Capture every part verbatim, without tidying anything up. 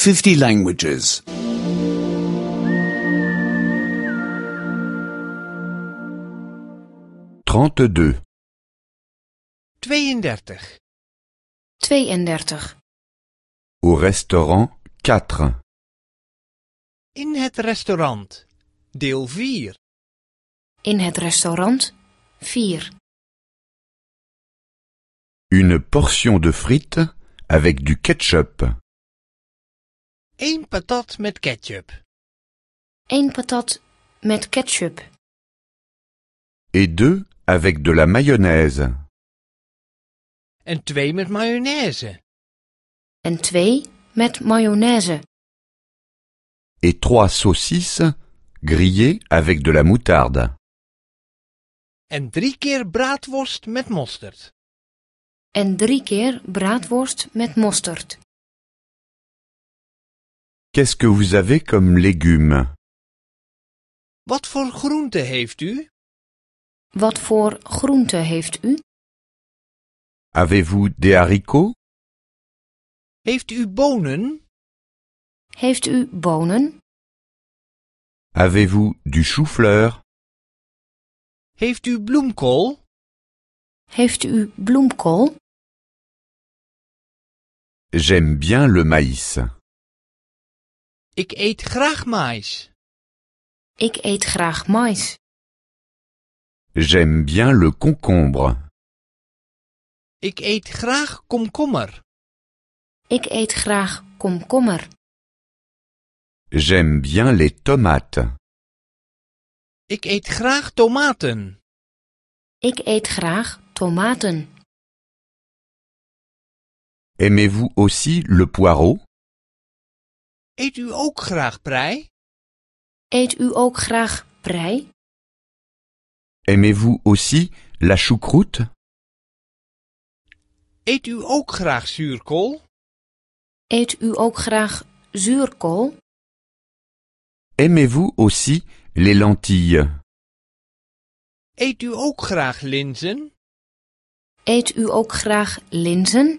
fifty languages. trente-deux. tweeëndertig. tweeëndertig. Au restaurant quatre. In het restaurant. Deel vier. In het restaurant vier. Une portion de frites avec du ketchup. Eén patat met ketchup. Eén patat met ketchup. Et deux avec de la mayonnaise. En twee met mayonaise. En twee met mayonaise. Et trois saucisses grillées avec de la moutarde. En drie keer braadworst met mosterd. En drie keer braadworst met mosterd. Qu'est-ce que vous avez comme légumes? Wat voor groente heeft u? Wat voor groente heeft u? Avez-vous des haricots? Heeft u bonen? Heeft u bonen? Avez-vous du chou-fleur? Heeft u bloemkool? Heeft u bloemkool? J'aime bien le maïs. Ik eet graag maïs. Ik eet graag mais. J'aime bien le concombre. Ik eet graag komkommer. Ik eet graag komkommer. J'aime bien les tomates. Ik eet graag tomaten. Ik eet graag tomaten. Aimez-vous aussi le poireau? Eet u ook graag prei? Eet u ook graag prei? Aimez-vous aussi la choucroute? Eet u ook graag zuurkool? Eet u ook graag zuurkool? Aimez-vous aussi les lentilles? Eet u ook graag linzen? Eet u ook graag linzen?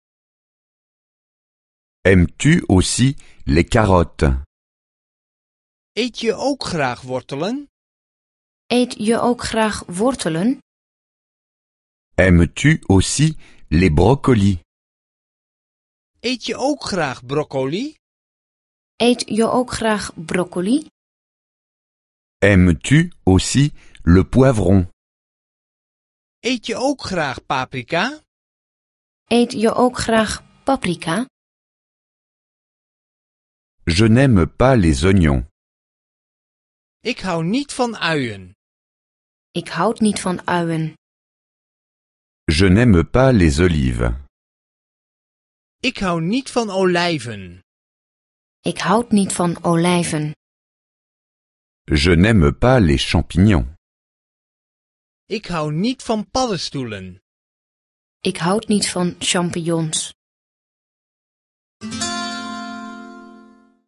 Aimes-tu aussi les carottes? Eet je ook graag wortelen? Eet je ook graag wortelen? Aimes-tu aussi les brocolis? Eet je ook graag broccoli? Eet je ook graag broccoli? Aimes-tu aussi le poivron? Eet je ook graag paprika? Eet je ook graag paprika? Je n'aime pas les oignons. Ik hou niet van uien. Ik houd niet van uien. Je n'aime pas les olives. Ik hou niet van olijven. Ik houd niet van olijven. Je n'aime pas les champignons. Ik hou niet van paddenstoelen. Ik houd niet van champignons.